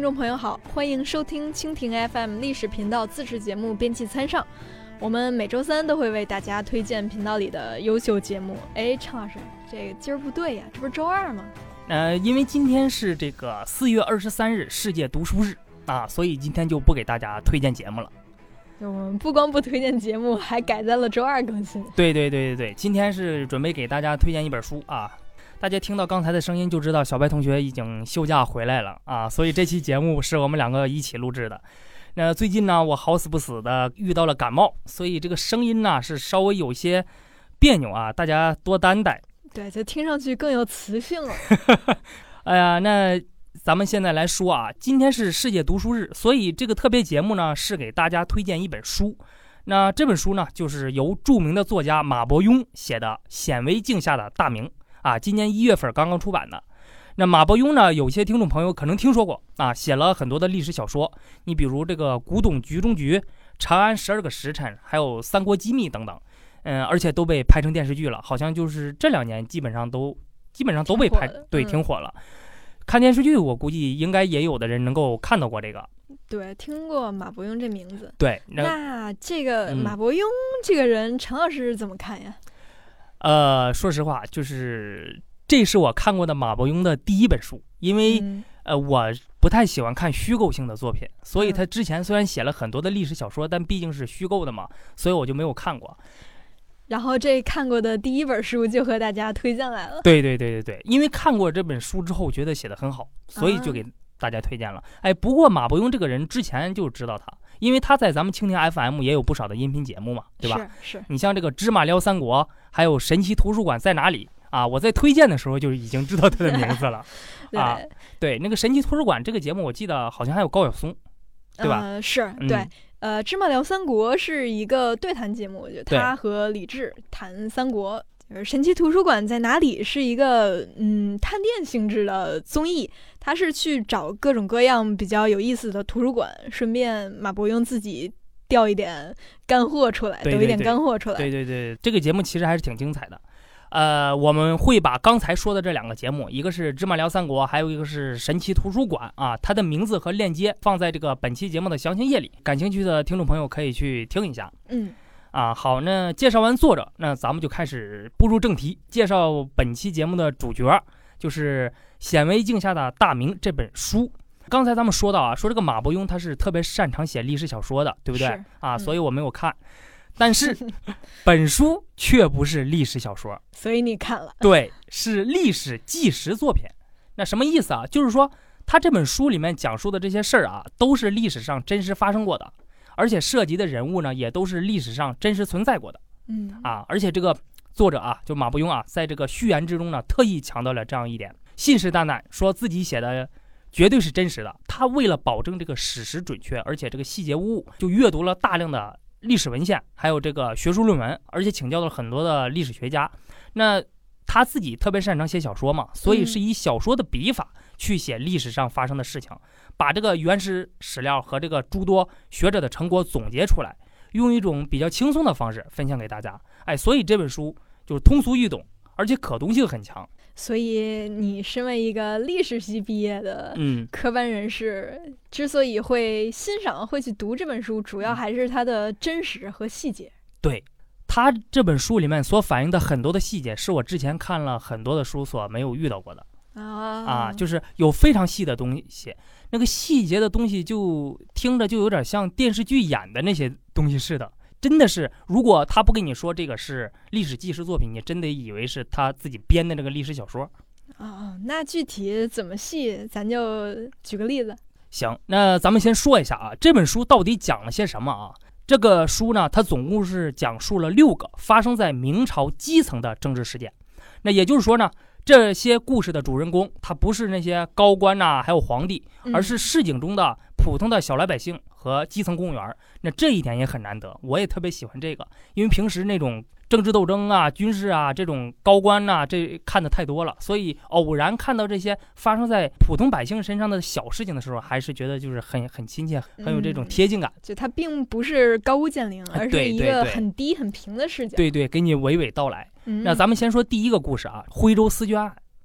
众朋友好，欢迎收听蜻蜓 FM 历史频道自制节目《编辑参上》。我们每周三都会为大家推荐频道里的优秀节目。哎，陈老师，这个今儿不对呀，这不是周二吗？ 因为今天是这个4月23日世界读书日啊，所以今天就不给大家推荐节目了。 我们不光不推荐节目，还改在了周二更新。 对，今天是准备给大家推荐一本书啊。大家听到刚才的声音就知道小白同学已经休假回来了啊，所以这期节目是我们两个一起录制的。那最近呢，我好死不死的遇到了感冒，所以这个声音呢是稍微有些别扭啊，大家多担待。 对，就听上去更有磁性了。 哎呀，那咱们现在来说啊，今天是世界读书日，所以这个特别节目呢是给大家推荐一本书。那这本书呢，就是由著名的作家马伯庸写的《显微镜下的大明》啊，今年1月份刚刚出版的。那马伯庸呢，有些听众朋友可能听说过啊，写了很多的历史小说，你比如这个《古董局中局》《长安12个时辰》，还有《三国机密》等等，而且都被拍成电视剧了，好像就是这2年基本上都被拍，对，挺火了。看电视剧，我估计应该也有的人能够看到过这个。 对，听过马伯庸这名字。 对， 那这个马伯庸这个人，陈老师怎么看呀？ 说实话，就是这是我看过的马伯庸的第一本书，因为我不太喜欢看虚构性的作品，所以他之前虽然写了很多的历史小说，但毕竟是虚构的嘛，所以我就没有看过。 然后这看过的第一本书就和大家推荐来了。对， 因为看过这本书之后觉得写得很好，所以就给大家推荐了。不过马伯庸这个人之前就知道他，因为他在咱们蜻蜓 FM 也有不少的音频节目嘛，对吧？ 是。 你像这个芝麻聊三国，还有神奇图书馆在哪里啊？我在推荐的时候就已经知道他的名字了。对，那个神奇图书馆这个节目，我记得好像还有高晓松，对吧？ 对。芝麻聊三国是一个对谈节目，我觉得他和李志谈三国。神奇图书馆在哪里是一个探店性质的综艺，他是去找各种各样比较有意思的图书馆，顺便马伯庸自己调一点干货出来，抖一点干货出来。 对，这个节目其实还是挺精彩的。我们会把刚才说的这2个节目，一个是芝麻聊三国，还有一个是神奇图书馆啊，它的名字和链接放在这个本期节目的详情页里，感兴趣的听众朋友可以去听一下。好，那介绍完作者，那咱们就开始步入正题，介绍本期节目的主角，就是《显微镜下的大明》这本书。刚才咱们说到啊，说这个马伯庸他是特别擅长写历史小说的，对不对？所以我没有看。但是本书却不是历史小说， 所以你看了。 对，是历史纪实作品。那什么意思啊？就是说他这本书里面讲述的这些事儿啊，都是历史上真实发生过的，而且涉及的人物呢，也都是历史上真实存在过的。而且这个作者啊，就马伯庸啊，在这个序言之中呢，特意强调了这样一点，信誓旦旦说自己写的绝对是真实的。他为了保证这个史实准确，而且这个细节无误，就阅读了大量的历史文献，还有这个学术论文，而且请教了很多的历史学家。那他自己特别擅长写小说嘛，所以是以小说的笔法去写历史上发生的事情，把这个原始史料和这个诸多学者的成果总结出来，用一种比较轻松的方式分享给大家。所以这本书就是通俗易懂，而且可读性很强。 所以你身为一个历史系毕业的科班人士，之所以会欣赏会去读这本书，主要还是它的真实和细节。 对，他这本书里面所反映的很多的细节，是我之前看了很多的书所没有遇到过的就是有非常细的东西，那个细节的东西就听着就有点像电视剧演的那些东西似的。真的是，如果他不跟你说这个是历史纪实作品，你真得以为是他自己编的这个历史小说。 那具体怎么细，咱就举个例子。 行，那咱们先说一下啊，这本书到底讲了些什么啊？这个书呢，它总共是讲述了6个发生在明朝基层的政治事件。那也就是说呢，这些故事的主人公，他不是那些高官还有皇帝，而是市井中的普通的小老百姓和基层公务员。那这一点也很难得，我也特别喜欢这个，因为平时那种政治斗争军事这种高官这看的太多了，所以偶然看到这些发生在普通百姓身上的小事情的时候，还是觉得就是很亲切，很有这种贴近感。 就它并不是高屋建瓴，而是一个很低很平的视角。 对，给你娓娓道来。那咱们先说第一个故事徽州思卷案。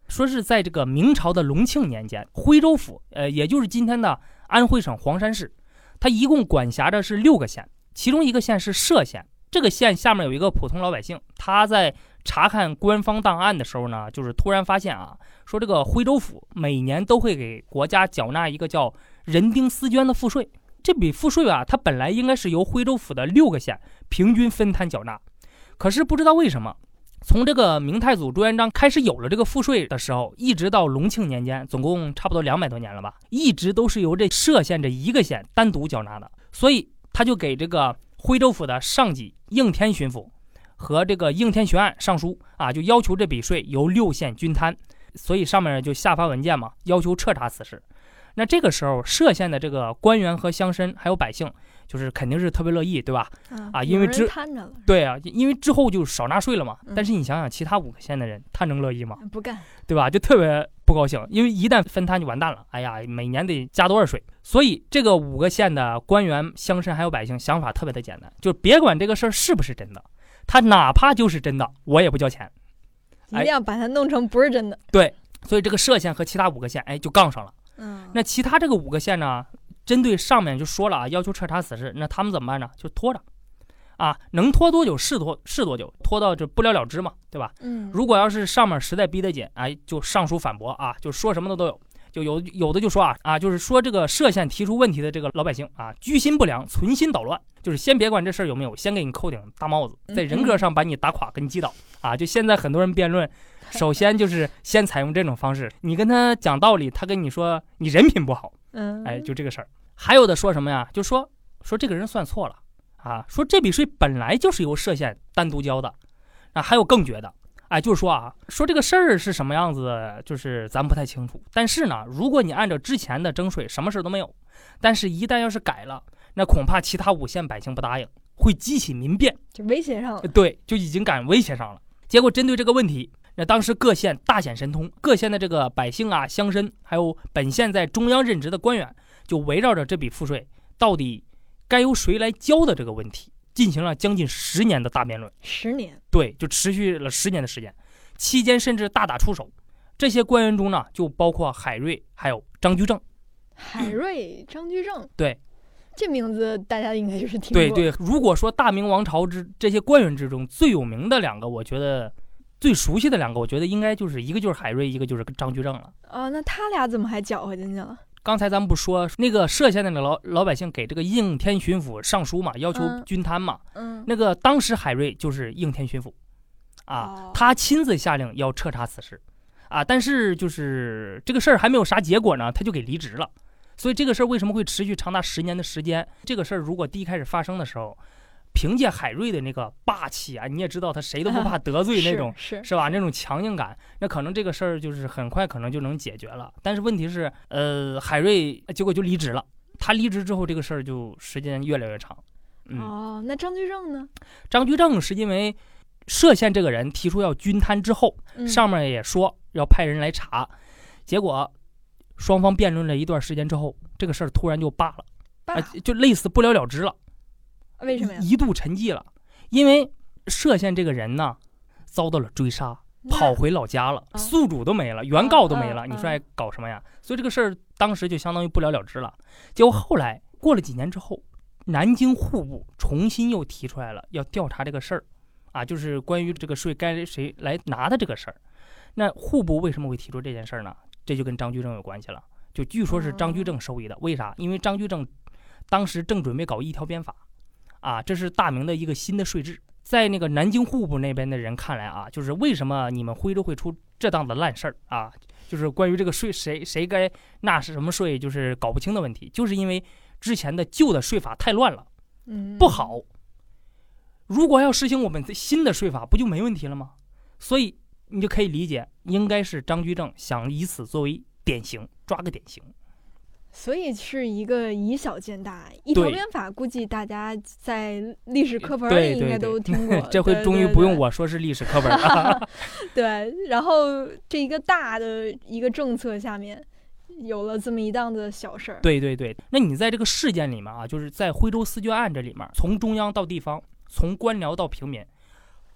说是在这个明朝的隆庆年间，徽州府，也就是今天的安徽省黄山市，它一共管辖的是6个县，其中一个县是歙县。这个县下面有一个普通老百姓，他在查看官方档案的时候呢，就是突然发现啊，说这个徽州府每年都会给国家缴纳一个叫人丁丝绢的赋税。这笔赋税啊，它本来应该是由徽州府的6个县平均分摊缴纳，可是不知道为什么，从这个明太祖朱元璋开始有了这个赋税的时候，一直到隆庆年间，总共差不多200多年了吧，一直都是由这歙县这一个县单独缴纳的。所以他就给这个徽州府的上级应天巡抚和这个应天巡按上书啊，就要求这笔税由6县均摊。所以上面就下发文件嘛，要求彻查此事。那这个时候歙县的这个官员和乡绅还有百姓，就是肯定是特别乐意，对吧？因为对啊，因为之后就少纳税了嘛。但是你想想，其他5个县的人，他能乐意吗？ 不干， 对吧？就特别不高兴，因为一旦分摊就完蛋了。哎呀，每年得加多少税？所以这个5个县的官员、乡绅还有百姓想法特别的简单，就别管这个事儿是不是真的，他哪怕就是真的，我也不交钱， 一定要把它弄成不是真的。 对，所以这个歙县和其他5个县，就杠上了。那其他这个5个县呢，针对上面就说了啊，要求彻查此事，那他们怎么办呢？就拖着，啊，能拖多久是多久，拖到这不了了之嘛，对吧？如果要是上面实在逼得紧，就上书反驳啊，就说什么的都有，就有的就说就是说这个歙县提出问题的这个老百姓啊，居心不良，存心捣乱，就是先别管这事儿有没有，先给你扣顶大帽子，在人格上把你打垮，给你击倒啊！就现在很多人辩论。首先就是先采用这种方式，你跟他讲道理，他跟你说你人品不好，就这个事儿。还有的说什么呀？就说这个人算错了啊，说这笔税本来就是由歙县单独交的。还有更绝的，就是说这个事儿是什么样子，就是咱不太清楚。但是呢，如果你按照之前的征税，什么事都没有，但是一旦要是改了，那恐怕其他5县百姓不答应，会激起民变， 就威胁上了。 对，就已经敢威胁上了。结果针对这个问题，那当时各县大显神通，各县的这个百姓啊、乡绅，还有本县在中央任职的官员，就围绕着这笔赋税到底该由谁来交的这个问题，进行了将近10年的大辩论。 10年？对， 就持续了10年的时间，期间甚至大打出手。这些官员中呢，就包括海瑞还有张居正。 海瑞、张居正， 对， 这名字大家应该就是听过。 对，如果说大明王朝这些官员之中最有名的2个，我觉得最熟悉的2个，我觉得应该就是一个就是海瑞，一个就是张居正了。 那他俩怎么还搅和进去了？ 刚才咱们不说那个歙县的老百姓给这个应天巡抚上书嘛，要求均摊嘛。那个当时海瑞就是应天巡抚他亲自下令要彻查此事但是就是这个事儿还没有啥结果呢，他就给离职了。所以这个事儿为什么会持续长达10年的时间？这个事儿如果第一开始发生的时候，凭借海瑞的那个霸气你也知道他谁都不怕得罪那种，是吧？那种强硬感，那可能这个事儿就是很快可能就能解决了。但是问题是，海瑞结果就离职了。他离职之后，这个事儿就时间越来越长。 那张居正呢？ 张居正是因为歙县这个人提出要均摊之后，上面也说要派人来查，结果双方辩论了一段时间之后，这个事儿突然就罢了，就类似不了了之了。 为什么呀？ 一度沉寂了，因为歙县这个人呢，遭到了追杀，跑回老家了，宿主都没了，原告都没了，你说还搞什么呀？所以这个事儿当时就相当于不了了之了。结果后来过了几年之后，南京户部重新又提出来了要调查这个事儿就是关于这个税该谁来拿的这个事儿。那户部为什么会提出这件事儿呢？这就跟张居正有关系了。就据说是张居正授意的，为啥？因为张居正当时正准备搞一条鞭法这是大明的一个新的税制。在那个南京户部那边的人看来就是为什么你们徽州会出这档的烂事儿就是关于这个税谁该纳什么税，就是搞不清的问题，就是因为之前的旧的税法太乱了，不好。如果要实行我们新的税法，不就没问题了吗？所以你就可以理解，应该是张居正想以此作为典型，抓个典型。 所以是一个以小见大，一条鞭法，估计大家在历史课本里应该都听过。 这回终于不用我说是历史课本了。 对，然后这一个大的一个政策下面，有了这么一档子小事儿。 对，那你在这个事件里面就是在徽州丝绢案这里面，从中央到地方，从官僚到平民，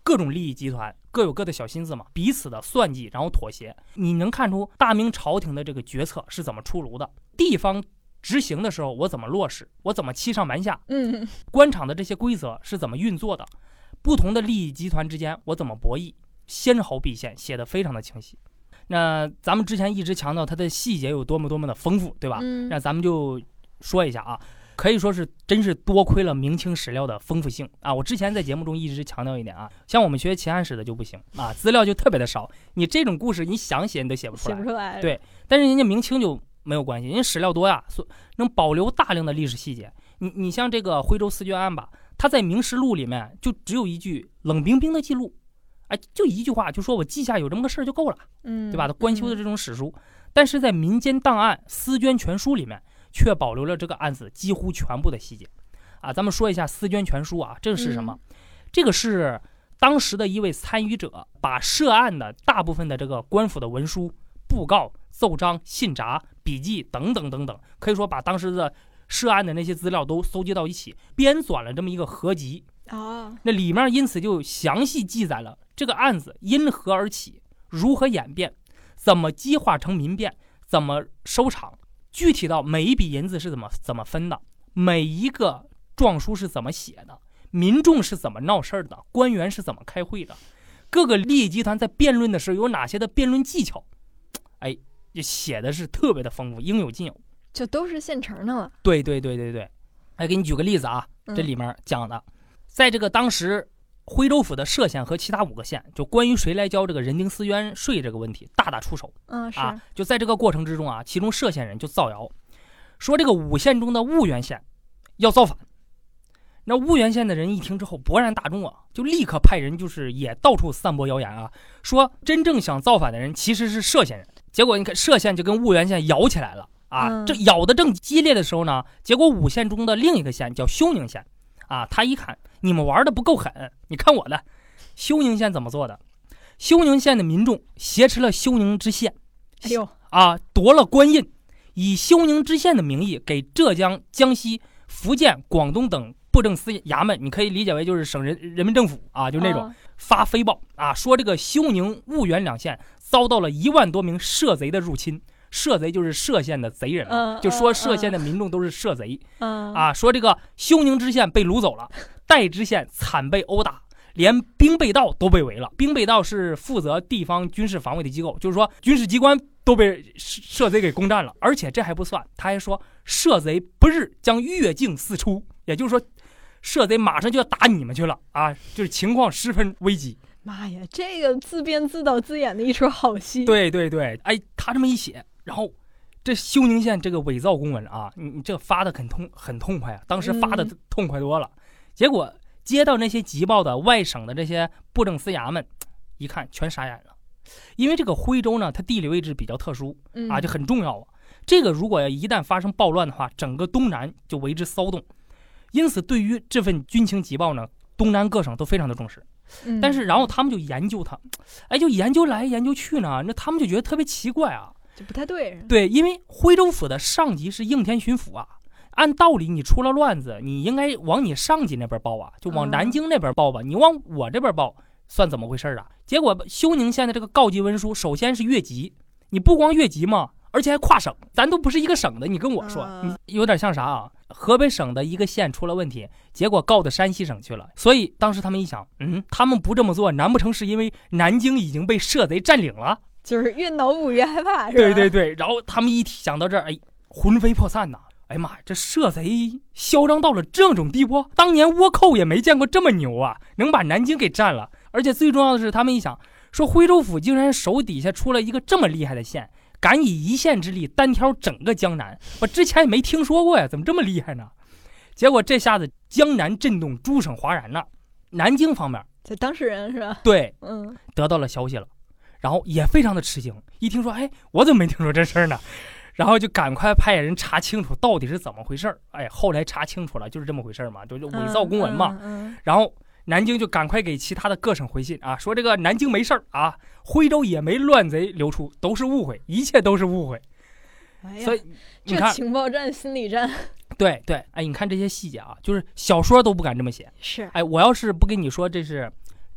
各种利益集团各有各的小心思嘛，彼此的算计，然后妥协。你能看出大明朝廷的这个决策是怎么出炉的，地方执行的时候我怎么落实，我怎么欺上瞒下，官场的这些规则是怎么运作的，不同的利益集团之间我怎么博弈，纤毫毕现，写得非常的清晰。那咱们之前一直强调它的细节有多么的丰富，对吧？那咱们就说一下啊，可以说是真是多亏了明清史料的丰富性啊！我之前在节目中一直强调一点啊，像我们学秦汉史的就不行啊，资料就特别的少，你这种故事你想写你都写不出来，对。但是人家明清就没有关系，人家史料多呀，能保留大量的历史细节。你像这个徽州四卷案吧，它在《明实录》里面就只有一句冷冰冰的记录，哎，就一句话，就说我记下有这么个事儿就够了，对吧？官修的这种史书，但是在民间档案《司捐全书》里面，却保留了这个案子几乎全部的细节啊。咱们说一下《司捐全书》啊，这个是什么？这个是当时的一位参与者把涉案的大部分的这个官府的文书、布告、奏章、信札、笔记等等等等，可以说把当时的涉案的那些资料都搜集到一起，编纂了这么一个合集。那里面因此就详细记载了这个案子因何而起，如何演变，怎么激化成民变，怎么收场，具体到每一笔银子是怎么分的，每一个状书是怎么写的，民众是怎么闹事的，官员是怎么开会的，各个利益集团在辩论的时候有哪些的辩论技巧，哎，写的是特别的丰富，应有尽有， 就都是现成的了。 对，哎，给你举个例子啊，这里面讲的，在这个当时徽州府的歙县和其他5个县，就关于谁来交这个人丁私冤税这个问题大出手。 是就在这个过程之中啊，其中歙县人就造谣说这个5县中的婺源县要造反。那婺源县的人一听之后勃然大怒啊，就立刻派人就是也到处散播谣言啊，说真正想造反的人其实是歙县人。结果你看歙县就跟婺源县咬起来了啊，这咬得正激烈的时候呢，结果5县中的另一个县叫休宁县啊，他一看你们玩的不够狠，你看我的。休宁县怎么做的？休宁县的民众挟持了休宁知县，夺了官印，以休宁知县的名义给浙江、江西、福建、广东等布政司衙门，你可以理解为就是省人民政府啊，就那种发飞报啊，说这个休宁、婺源2县遭到了1万多名涉贼的入侵。涉贼就是歙县的贼人就说歙县的民众都是涉贼说这个休宁知县被掳走了，代知县惨被殴打，连兵备道都被围了。兵备道是负责地方军事防卫的机构，就是说军事机关都被涉贼给攻占了。而且这还不算，他还说涉贼不日将越境四出，也就是说涉贼马上就要打你们去了啊，就是情况十分危急。 妈呀，这个自编自导自演的一出好戏。 对，哎，他这么一写，然后这休宁县这个伪造公文啊，你这发的很痛快啊，当时发的痛快多了。结果接到那些急报的外省的这些布政司衙门，一看全傻眼了，因为这个徽州呢，它地理位置比较特殊就很重要啊。这个如果一旦发生暴乱的话，整个东南就为之骚动。因此，对于这份军情急报呢，东南各省都非常的重视。但是然后他们就研究它，就研究来研究去呢，那他们就觉得特别奇怪啊， 就不太对。 对，因为徽州府的上级是应天巡抚啊，按道理你出了乱子，你应该往你上级那边报啊，就往南京那边报吧，你往我这边报算怎么回事啊？结果休宁县的这个告急文书，首先是越级，你不光越级嘛，而且还跨省，咱都不是一个省的，你跟我说，你有点像啥啊？河北省的一个县出了问题，结果告到山西省去了。所以当时他们一想，他们不这么做，难不成是因为南京已经被涉贼占领了？ 就是越脑补越害怕，是吧？ 对，然后他们一想到这儿，魂飞魄散呐！哎呀妈呀，这涉贼嚣张到了这种地步，当年倭寇也没见过这么牛啊，能把南京给占了。而且最重要的是，他们一想说，徽州府竟然手底下出了一个这么厉害的县，敢以一县之力单挑整个江南，我之前也没听说过呀，怎么这么厉害呢？结果这下子江南震动，诸省哗然了。南京方面， 这当事人是吧？ 对，得到了消息了，然后也非常的吃惊，一听说，我怎么没听说这事儿呢？然后就赶快派人查清楚到底是怎么回事。后来查清楚了，就是这么回事嘛，就是伪造公文嘛。然后南京就赶快给其他的各省回信啊，说这个南京没事儿啊，徽州也没乱贼流出，都是误会，一切都是误会。所以你看， 这情报战、心理战。 对，你看这些细节啊，就是小说都不敢这么写。 是， 我要是不跟你说这是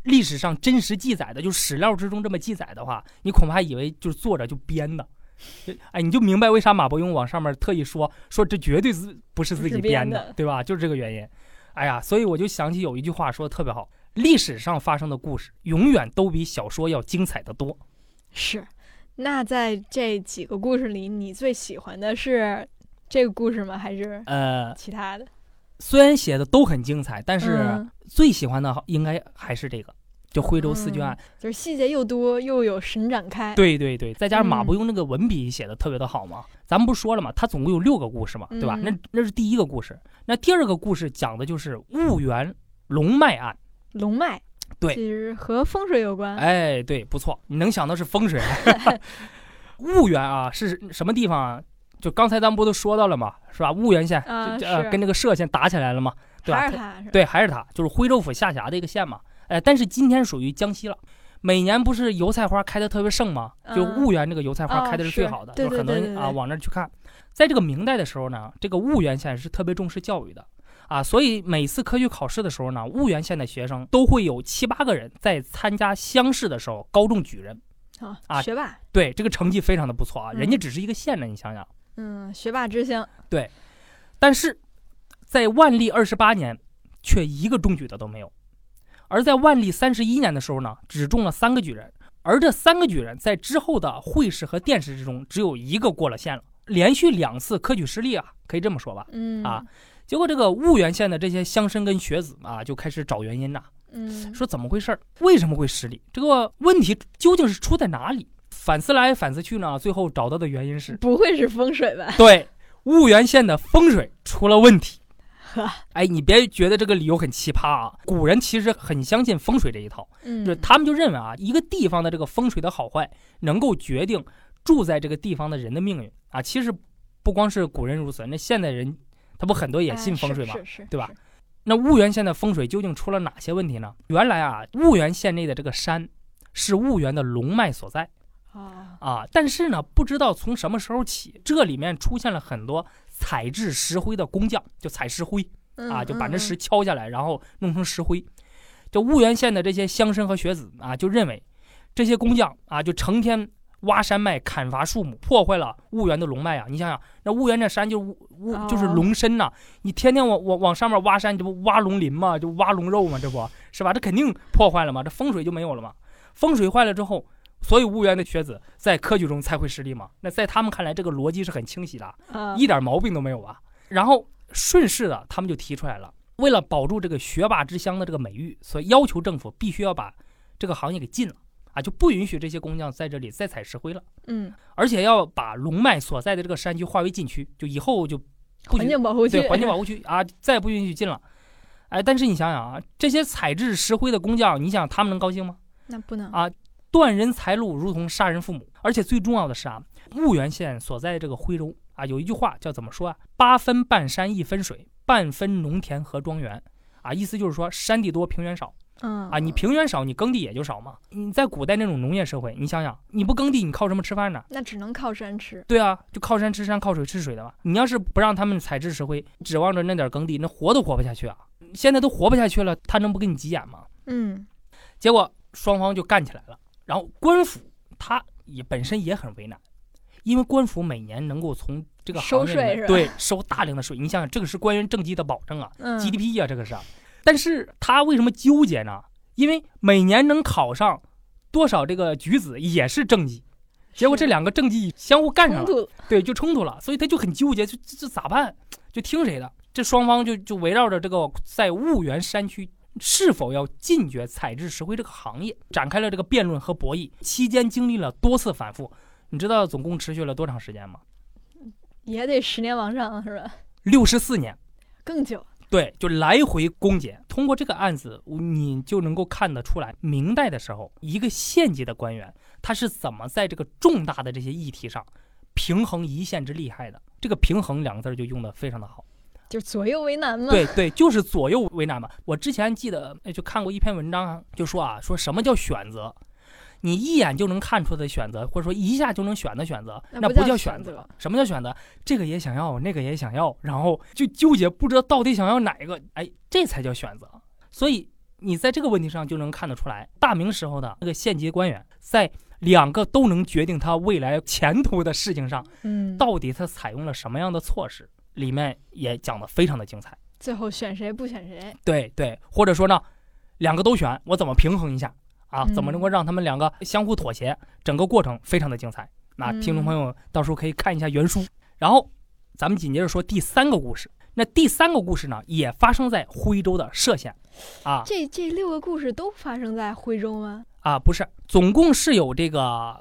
历史上真实记载的，就史料之中这么记载的话，你恐怕以为就是作者就编的。哎，你就明白为啥马伯庸往上面特意说这绝对不是自己编的，对吧？就是这个原因。哎呀，所以我就想起有一句话说的特别好，历史上发生的故事永远都比小说要精彩的多。 是，那在这几个故事里，你最喜欢的是这个故事吗？还是其他的？ 虽然写的都很精彩，但是最喜欢的应该还是这个，就徽州四卷案， 就是细节又多又有神展开。 对对对，再加上马伯庸那个文笔写的特别的好嘛。咱们不是说了嘛，他总共有6个故事嘛，对吧？那是第一个故事。那第二个故事讲的就是婺源龙脉案。 龙脉， 对， 其实和风水有关。 哎，对，不错，你能想到是风水。婺源啊，是什么地方啊？就刚才咱们不都说到了嘛，是吧？婺源县跟这个歙县打起来了嘛，对吧？对，还是它，就是徽州府下辖的一个县嘛。但是今天属于江西了。每年不是油菜花开的特别盛吗？就婺源这个油菜花开的是最好的，就很多人往那儿去看。在这个明代的时候呢，这个婺源县是特别重视教育的啊，所以每次科举考试的时候呢，婺源县的学生都会有7、8个人在参加乡试的时候高中举人啊，学霸。 对，这个成绩非常的不错啊，人家只是一个县呢，你想想。 学霸之乡。 对，但是在万历28年却一个中举的都没有，而在万历31年的时候呢，只中了3个举人，而这3个举人在之后的会试和殿试之中，只有1个过了县了，连续2次科举失利啊，可以这么说吧。结果这个婺源县的这些乡绅跟学子啊，就开始找原因呐，说怎么回事，为什么会失利？这个问题究竟是出在哪里？反思来反思去呢，最后找到的原因是不会是风水吧？ 对，婺源县的风水出了问题。哎，你别觉得这个理由很奇葩啊！古人其实很相信风水这一套，就是他们就认为啊，一个地方的这个风水的好坏，能够决定住在这个地方的人的命运啊。其实不光是古人如此，那现代人他不很多也信风水吗？对吧？那婺源县的风水究竟出了哪些问题呢？原来啊，婺源县内的这个山是婺源的龙脉所在。但是呢，不知道从什么时候起，这里面出现了很多采制石灰的工匠，就采石灰就把这石敲下来，然后弄成石灰。这婺源县的这些乡绅和学子啊，就认为这些工匠啊，就成天挖山脉、砍伐树木，破坏了婺源的龙脉啊。你想想，那婺源这山就是龙身呐，你天天往上面挖山，这不挖龙鳞吗？就挖龙肉吗？这不是吧？这肯定破坏了嘛，这风水就没有了嘛。风水坏了之后，所以婺源的学子在科举中才会失利嘛？那在他们看来，这个逻辑是很清晰的，一点毛病都没有啊。然后顺势的，他们就提出来了，为了保住这个学霸之乡的这个美誉，所以要求政府必须要把这个行业给禁了啊，就不允许这些工匠在这里再采石灰了。而且要把龙脉所在的这个山区划为禁区，就以后就环境保护区， 对，环境保护区啊，再不允许进了。哎，但是你想想啊，这些采制石灰的工匠，你想他们能高兴吗？ 那不能啊。断人财路如同杀人父母，而且最重要的是啊，婺源县所在这个徽州啊，有一句话叫怎么说啊？8分半山1分水，半分农田和庄园啊，意思就是说山地多平原少。你平原少，你耕地也就少嘛。你在古代那种农业社会，你想想，你不耕地，你靠什么吃饭呢？ 那只能靠山吃。 对啊，就靠山吃山，靠水吃水的嘛。你要是不让他们采制石灰，指望着那点耕地，那活都活不下去啊。现在都活不下去了，他能不给你急眼吗？结果双方就干起来了。然后官府他也本身也很为难，因为官府每年能够从这个行业里面收大量的税，你想想这个是官员政绩的保证啊，GDP 啊，这个是。但是他为什么纠结呢？因为每年能考上多少这个举子也是政绩，结果这2个政绩相互干上了，对，就冲突了，所以他就很纠结，这咋办？就听谁的？这双方就围绕着这个在婺源山区是否要禁绝采制石灰这个行业展开了这个辩论和博弈，期间经历了多次反复。你知道总共持续了多长时间吗？ 也得10年往上是吧 ？64年， 更久。 对，就来回攻讦。通过这个案子，你就能够看得出来，明代的时候，一个县级的官员他是怎么在这个重大的这些议题上平衡一线之利害的。这个平衡2个字就用得非常的好。 就左右为难嘛。 对，就是左右为难嘛。我之前记得就看过一篇文章，就说说什么叫选择？你一眼就能看出的选择，或者说一下就能选的选择，那不叫选择。什么叫选择？这个也想要，那个也想要，然后就纠结不知道到底想要哪一个，哎，这才叫选择。所以你在这个问题上就能看得出来，大明时候的那个县级官员在2个都能决定他未来前途的事情上，到底他采用了什么样的措施，里面也讲得非常的精彩。 最后选谁不选谁？ 对对，或者说呢，2个都选，我怎么平衡一下啊？怎么能够让他们2个相互妥协？整个过程非常的精彩。那听众朋友到时候可以看一下原书。然后咱们紧接着说第3个故事。那第3个故事呢，也发生在徽州的歙县啊。 这6个故事都发生在徽州吗？ 啊，不是，总共是有这个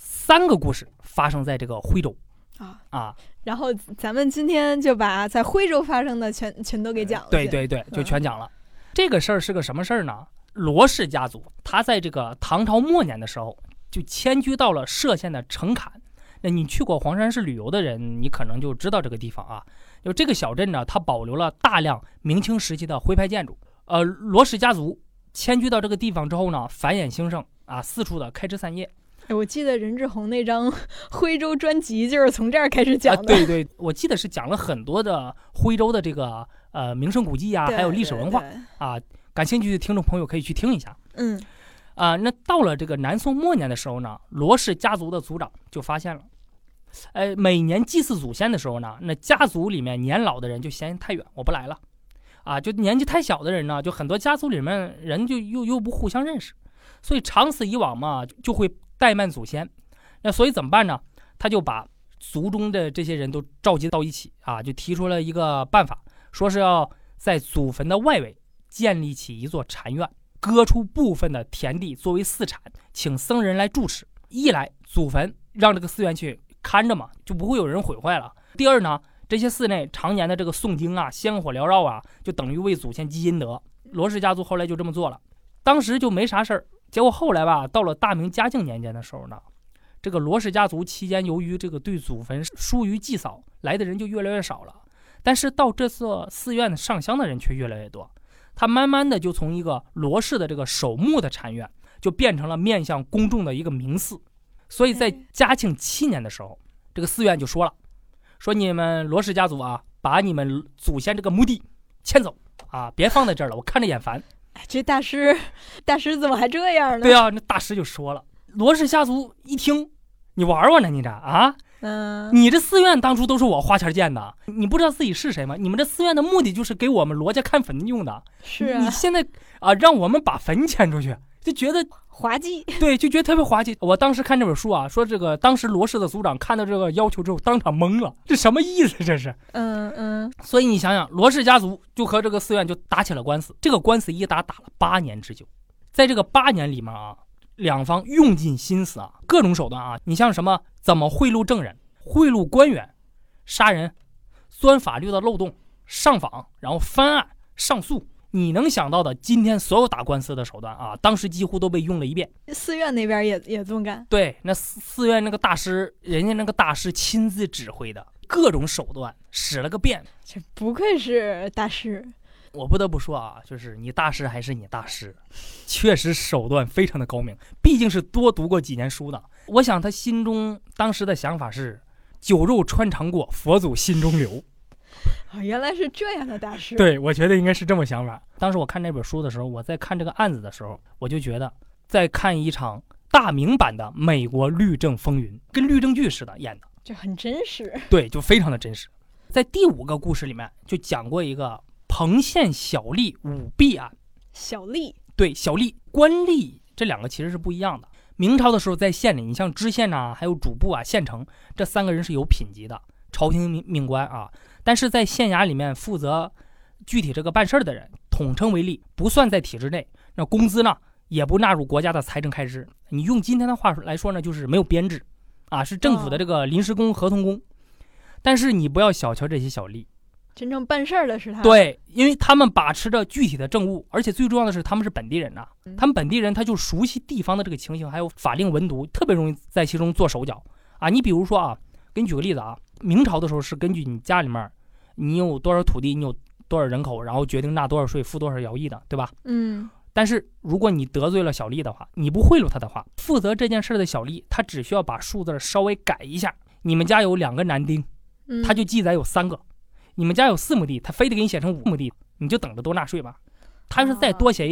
3个故事发生在这个徽州啊。 然后咱们今天就把在徽州发生的全都给讲了。 对对对，就全讲了。这个事儿是个什么事儿呢？罗氏家族他在这个唐朝末年的时候就迁居到了歙县的城坎。那你去过黄山市旅游的人，你可能就知道这个地方啊。就这个小镇呢，它保留了大量明清时期的徽派建筑。罗氏家族迁居到这个地方之后呢，繁衍兴盛啊，四处的开枝散叶。 我记得任志宏那张徽州专辑就是从这儿开始讲的。 对对，我记得是讲了很多的徽州的这个名胜古迹啊，还有历史文化啊。感兴趣的听众朋友可以去听一下。那到了这个南宋末年的时候呢，罗氏家族的族长就发现了，每年祭祀祖先的时候呢，那家族里面年老的人就嫌太远，我不来了，啊，就年纪太小的人呢，就很多家族里面人就又不互相认识，所以长此以往嘛，就会怠慢祖先。那所以怎么办呢？他就把族中的这些人都召集到一起啊，就提出了一个办法，说是要在祖坟的外围建立起一座禅院，割出部分的田地作为祀产，请僧人来住持。一来祖坟让这个寺院去看着嘛，就不会有人毁坏了。第二呢，这些寺内常年的这个诵经啊、香火缭绕啊，就等于为祖先积阴德。罗氏家族后来就这么做了，当时就没啥事儿。结果后来吧，到了大明嘉靖年间的时候呢，这个罗氏家族期间由于这个对祖坟疏于祭扫，来的人就越来越少了。但是到这座寺院上香的人却越来越多。他慢慢的就从一个罗氏的这个守墓的禅院，就变成了面向公众的一个明寺。所以在嘉庆7年的时候，这个寺院就说了，说你们罗氏家族啊，把你们祖先这个墓地迁走啊，别放在这儿了，我看着眼烦。 这大师怎么还这样呢？ 对啊，那大师就说了，罗氏家族一听，你玩我呢你这啊？你这寺院当初都是我花钱建的，你不知道自己是谁吗？你们这寺院的目的就是给我们罗家看坟用的， 是啊， 你现在啊让我们把坟迁出去，就觉得滑稽。 对，就觉得特别滑稽。我当时看这本书啊，说这个当时罗氏的族长看到这个要求之后，当场懵了，这什么意思？这是所以你想想，罗氏家族就和这个寺院就打起了官司，这个官司一打了8年之久。在这个8年里面啊，两方用尽心思啊，各种手段啊，你像什么怎么贿赂证人、贿赂官员、杀人、钻法律的漏洞、上访，然后翻案、上诉，你能想到的今天所有打官司的手段啊，当时几乎都被用了一遍。 寺院那边也这么干。 对，那寺院那个大师，人家那个大师亲自指挥的，各种手段使了个遍。 这不愧是大师。 我不得不说啊，就是你大师还是你大师，确实手段非常的高明，毕竟是多读过几年书的。我想他心中当时的想法是酒肉穿肠过，佛祖心中留。 原来是这样的大师。 对，我觉得应该是这么想法。当时我看这本书的时候，我在看这个案子的时候，我就觉得在看一场大明版的美国律政风云，跟律政剧似的演的， 就很真实。 对，就非常的真实。在第5个故事里面就讲过一个彭县小吏舞弊案。 小吏， 对，小吏、官吏这2个其实是不一样的。明朝的时候在县里，你像知县啊，还有主簿啊、县丞，这3个人是有品级的，朝廷命官啊。但是在县衙里面负责具体这个办事的人，统称为吏，不算在体制内。那工资呢，也不纳入国家的财政开支。你用今天的话来说呢，就是没有编制啊，是政府的这个临时工、合同工。但是你不要小瞧这些小吏， 真正办事的是他。 对，因为他们把持着具体的政务，而且最重要的是他们是本地人呐。他们本地人他就熟悉地方的这个情形，还有法令文牍，特别容易在其中做手脚啊。你比如说啊，给你举个例子啊，明朝的时候是根据你家里面你有多少土地，你有多少人口，然后决定纳多少税、付多少徭役的，对吧？但是如果你得罪了小吏的话，你不贿赂他的话，负责这件事的小吏他只需要把数字稍微改一下。你们家有2个男丁，他就记载有3个。你们家有4亩地，他非得给你写成5亩地，你就等着多纳税吧。他要是再多写一点，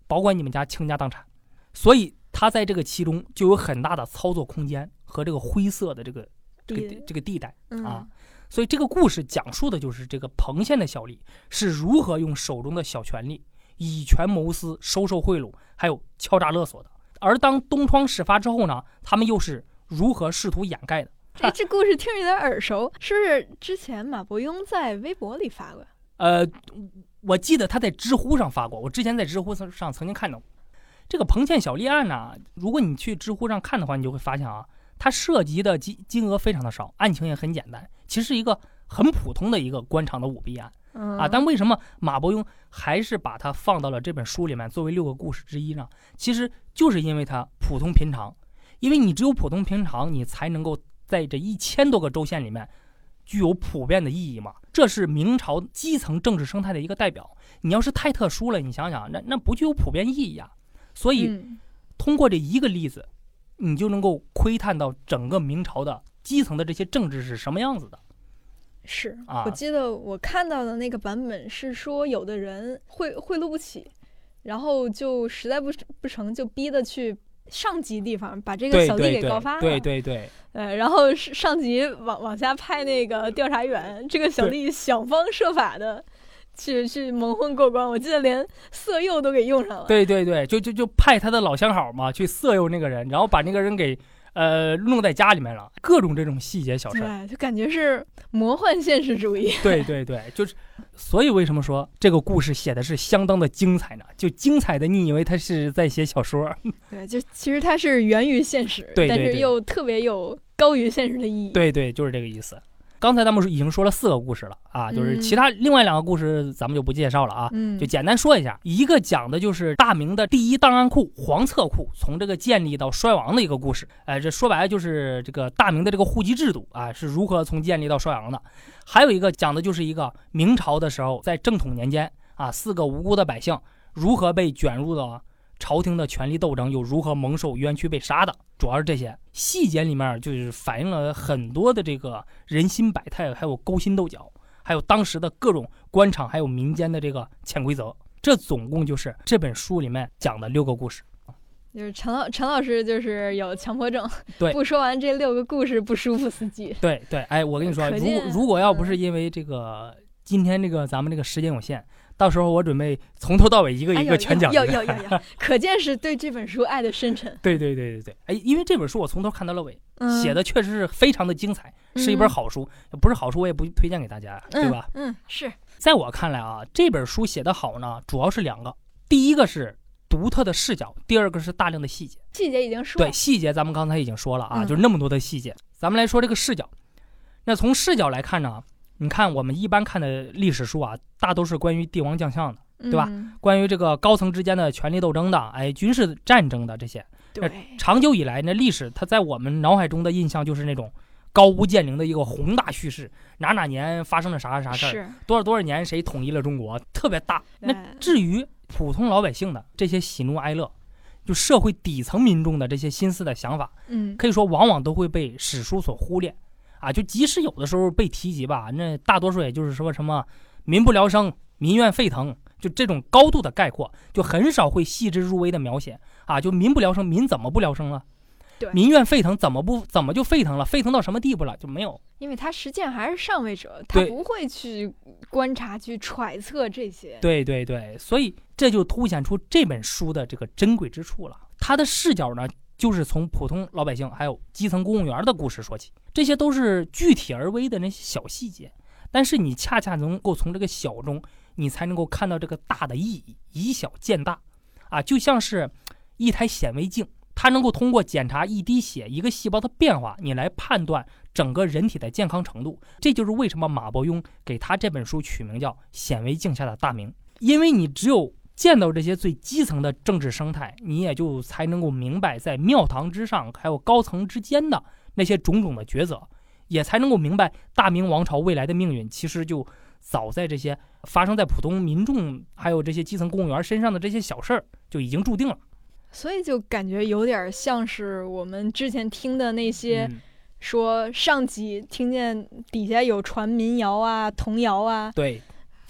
保管你们家倾家荡产。所以他在这个其中就有很大的操作空间和这个灰色的这个地带啊。所以这个故事讲述的就是这个彭县的小吏是如何用手中的小权力以权谋私、收受贿赂，还有敲诈勒索的。而当东窗事发之后呢，他们又是如何试图掩盖的。 这故事听着有点耳熟，是不是之前马伯庸在微博里发过？ 我记得他在知乎上发过，我之前在知乎上曾经看到过。这个彭县小吏案呢，如果你去知乎上看的话，你就会发现啊，它涉及的金额非常的少，案情也很简单，其实是一个很普通的一个官场的舞弊案啊。但为什么马伯庸还是把它放到了这本书里面作为6个故事之一呢？其实就是因为它普通平常，因为你只有普通平常，你才能够在这1000多个州县里面具有普遍的意义嘛。这是明朝基层政治生态的一个代表。你要是太特殊了，你想想，那不具有普遍意义啊。所以通过这一个例子，你就能够窥探到整个明朝的基层的这些政治是什么样子的。 是啊，我记得我看到的那个版本是说，有的人贿赂不起，然后就实在不成，就逼得去上级地方把这个小弟给告发了。 对。 然后上级往下派那个调查员，这个小弟想方设法的去蒙混过关。我记得连色诱都给用上了。 对，就派他的老相好嘛去色诱那个人，然后把那个人给弄在家里面了，各种这种细节小事。 对，就感觉是魔幻现实主义。 对，就是所以为什么说这个故事写的是相当的精彩呢？就精彩的你以为他是在写小说。 对，就其实它是源于现实， 对， 但是又特别有高于现实的意义。 对，就是这个意思。刚才咱们已经说了4个故事了啊，就是其他另外2个故事咱们就不介绍了啊，就简单说一下。一个讲的就是大明的第一档案库黄册库从这个建立到衰亡的一个故事，这说白了就是这个大明的这个户籍制度啊是如何从建立到衰亡的。还有一个讲的就是一个明朝的时候，在正统年间啊，4个无辜的百姓如何被卷入到朝廷的权力斗争，又如何蒙受冤屈被杀的。主要是这些细节里面就是反映了很多的这个人心百态，还有勾心斗角，还有当时的各种官场还有民间的这个潜规则。这总共就是这本书里面讲的6个故事。 就是陈老师就是有强迫症， 对， 不说完这6个故事不舒服死机。 对，哎，我跟你说，如果要不是因为这个今天这个咱们这个时间有限，到时候我准备从头到尾一个一个全讲。 有，可见是对这本书爱的深沉。 对，哎，因为这本书我从头看到了尾，写的确实是非常的精彩，是一本好书。不是好书我也不推荐给大家，对吧？ 是。 在我看来啊，这本书写得好呢，主要是2个，第一个是独特的视角，第2个是大量的细节。 细节已经说了。 对，细节咱们刚才已经说了啊，就是那么多的细节。咱们来说这个视角。那从视角来看呢，你看我们一般看的历史书啊，大都是关于帝王将相的，对吧？关于这个高层之间的权力斗争的，军事战争的这些。 对， 长久以来呢，历史它在我们脑海中的印象就是那种高屋建瓴的一个宏大叙事，哪年发生了啥事儿，多少年谁统一了中国，特别大。那至于普通老百姓的这些喜怒哀乐，就社会底层民众的这些心思的想法，可以说往往都会被史书所忽略啊。就即使有的时候被提及吧，那大多数也就是说什么民不聊生、民怨沸腾，就这种高度的概括，就很少会细致入微的描写啊。就民不聊生，民怎么不聊生了？ 对， 民怨沸腾怎么就沸腾了？沸腾到什么地步了？就没有， 因为他实践还是上位者，他不会去观察、去揣测这些。 对，所以这就凸显出这本书的这个珍贵之处了。他的视角呢，就是从普通老百姓还有基层公务员的故事说起，这些都是具体而微的那些小细节，但是你恰恰能够从这个小中，你才能够看到这个大的意义，以小见大啊，就像是一台显微镜。它能够通过检查一滴血、一个细胞的变化，你来判断整个人体的健康程度。这就是为什么马伯庸给他这本书取名叫《显微镜下的大明》，因为你只有见到这些最基层的政治生态，你也就才能够明白在庙堂之上还有高层之间的那些种种的抉择，也才能够明白大明王朝未来的命运其实就早在这些发生在普通民众还有这些基层公务员身上的这些小事儿就已经注定了。 所以就感觉有点像是我们之前听的那些说上级听见底下有传民谣啊、童谣啊， 对，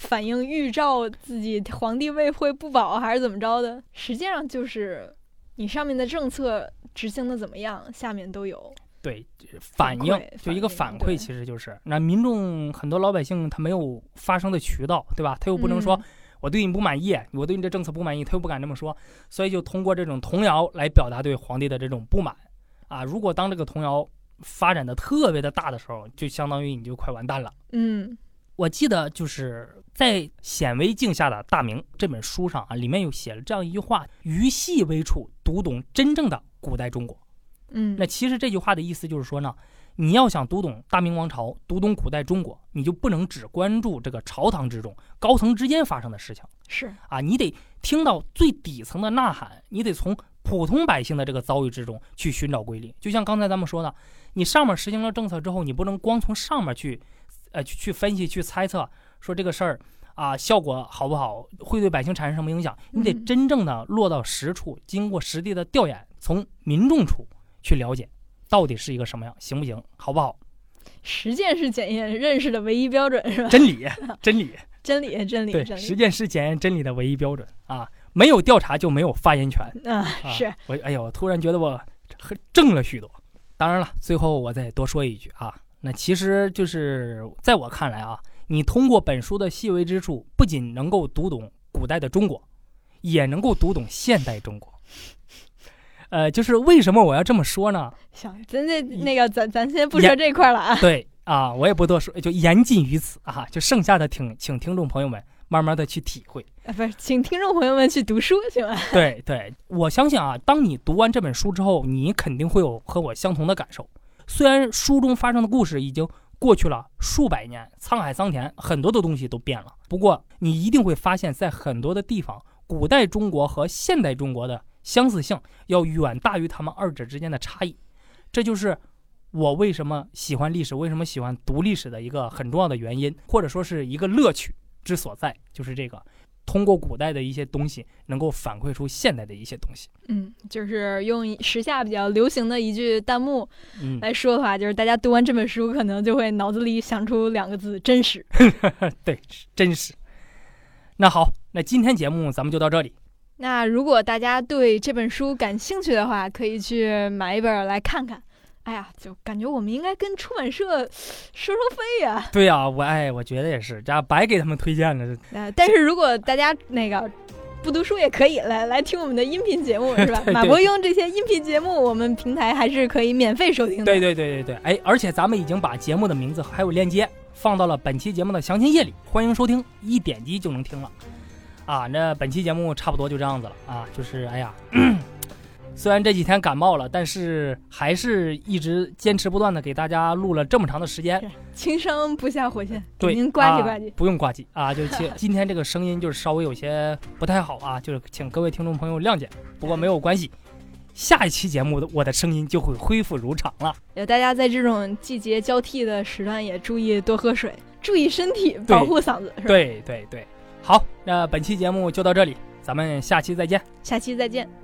反映预兆自己皇帝位会不保还是怎么着的，实际上就是你上面的政策执行的怎么样，下面都有。 对，反应就一个反馈，其实就是那民众很多老百姓他没有发声的渠道，对吧？他又不能说我对你不满意，我对你这政策不满意，他又不敢这么说，所以就通过这种童谣来表达对皇帝的这种不满啊。如果当这个童谣发展的特别的大的时候，就相当于你就快完蛋了。我记得就是在《显微镜下的大明》这本书上啊，里面有写了这样一句话：于细微处读懂真正的古代中国。那其实这句话的意思就是说呢，你要想读懂大明王朝，读懂古代中国，你就不能只关注这个朝堂之中高层之间发生的事情， 是啊，你得听到最底层的呐喊，你得从普通百姓的这个遭遇之中去寻找规律。就像刚才咱们说的，你上面实行了政策之后，你不能光从上面去分析、去猜测，说这个事儿啊效果好不好，会对百姓产生什么影响，你得真正的落到实处，经过实地的调研，从民众处去了解到底是一个什么样，行不行，好不好？ 实践是检验认识的唯一标准，是吧？ 真理对， 实践是检验真理的唯一标准啊！没有调查就没有发言权是我突然觉得我正了许多。当然了，最后我再多说一句啊，那其实就是在我看来啊，你通过本书的细微之处，不仅能够读懂古代的中国，也能够读懂现代中国。就是为什么我要这么说呢？ 行，咱先不说这块了啊。 对啊，我也不多说，就言尽于此啊。就剩下的请听众朋友们慢慢的去体会。 不是，请听众朋友们去读书，行吗？ 对，我相信啊，当你读完这本书之后，你肯定会有和我相同的感受。虽然书中发生的故事已经过去了数百年，沧海桑田，很多的东西都变了。不过你一定会发现，在很多的地方，古代中国和现代中国的相似性要远大于他们二者之间的差异。这就是我为什么喜欢历史，为什么喜欢读历史的一个很重要的原因，或者说是一个乐趣之所在，就是这个通过古代的一些东西能够反馈出现代的一些东西。 就是用时下比较流行的一句弹幕来说的话，就是大家读完这本书可能就会脑子里想出2个字：真实。 对，真实。那好，那今天节目咱们就到这里。 那如果大家对这本书感兴趣的话，可以去买一本来看看。哎呀，就感觉我们应该跟出版社收费呀。 对呀，我觉得也是，这白给他们推荐了。 但是如果大家不读书也可以来听我们的音频节目，是吧？马伯庸这些音频节目，我们平台还是可以免费收听的。 对，而且咱们已经把节目的名字还有链接放到了本期节目的详情页里，欢迎收听，一点击就能听了。啊，那本期节目差不多就这样子了啊，就是虽然这几天感冒了，但是还是一直坚持不断的给大家录了这么长的时间。 轻伤不下火线， 对， 您呱唧呱唧， 不用呱唧啊，就今天这个声音就是稍微有些不太好啊，就是请各位听众朋友谅解。不过没有关系，下一期节目我的声音就会恢复如常了。 大家在这种季节交替的时段也注意多喝水，注意身体，保护嗓子，是吧？ 对。好，那本期节目就到这里，咱们下期再见。